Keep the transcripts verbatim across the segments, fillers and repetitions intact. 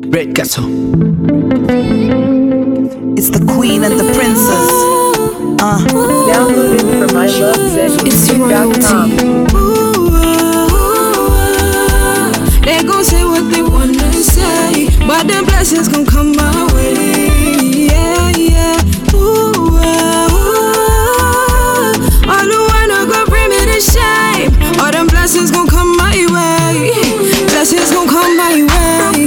Red Castle. It's the queen and the princess. Uh. Downloading from my love It's royalty. They gon' say what they wanna say, but the blessings gon' come my way. Yeah, yeah. Ooh, ooh, ooh. All the wanna go bring me to shame. All them blessings gon' come my way. Blessings gon' come my way.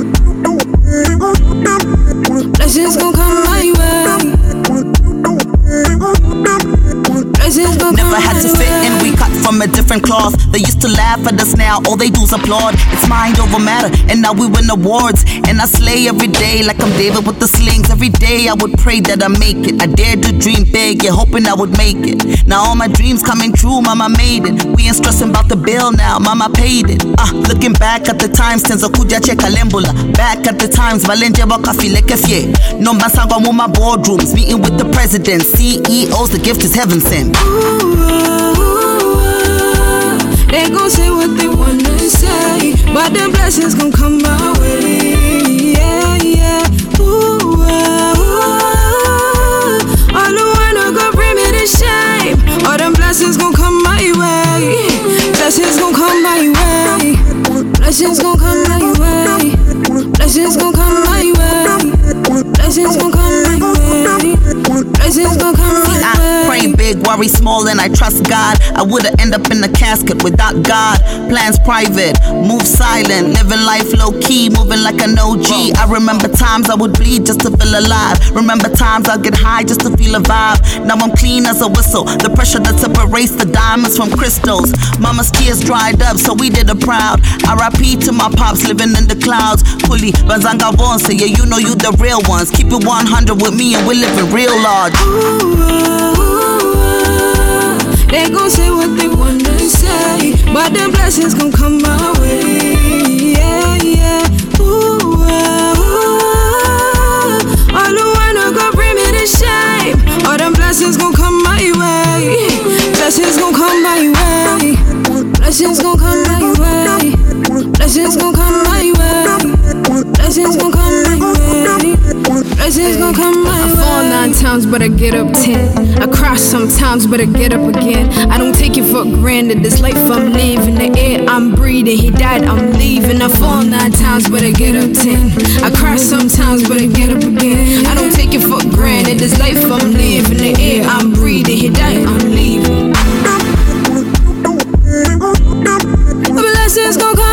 Blessings gon' come my way. Blessings gon' come Never had to fit in, we cut from a different cloth. They used to laugh at us, now all they do is applaud. It's mind over matter, and now we win awards. And I slay every day like I'm David with the slings. Every day I would pray that I make it. I dared to dream big, yeah, hoping I would make it. Now all my dreams coming true, mama made it. We ain't stressing about the bill now, mama paid it. Uh, looking back at the times, tenzo kuja cheka lembula. Back at the times, valenje wakafile kefye. Nomba sangwa muma boardrooms, meeting with the president, C E Os, the gift is heaven sent. They gon' say what they wanna say, but the blessings gon' come my way. Yeah, yeah. Ooh, ooh, ooh. All the wanna go bring me to shame. All them blessings gon' come my way. Blessings gon' come my way. Blessings gon' come my way. Blessings gon' come my way. Blessings gon' come my way. Blessings gon' come my way. I pray big, worry small, and I trust God. I would've end up in a casket without God. Plans private, move silent, living life low key, moving like an O G. I remember times I would bleed just to feel alive. Remember times I'd get high just to feel a vibe. Now I'm clean as a whistle. The pressure that separates the diamonds from crystals. Mama's tears dried up, so we did her proud. R I P to my pops living in the clouds. Kuli Banzanga Vonse, yeah, you know you the real ones. Keep it one hundred with me and we're living real large. They gon' say what they wanna say, but the blessings gon' come my way. Yeah, yeah. Ooh, ooh, ooh. All the wanna go bring me to shame. All them blessings gon' come my way. Blessings gon' come my way. Blessings gon' come my way. Blessings gon' come my way. Blessings gon' come my way. Blessings gon' come my way. I fall nine times, but I get up ten. I cry sometimes, but I get up again. I don't take it for granted. This life I'm living, the air I'm breathing. He died, I'm leaving. I fall nine times, but I get up ten. I cry sometimes, but I get up again. I don't take it for granted. This life I'm living, the air I'm breathing. He died, I'm leaving. Blessings gon' come.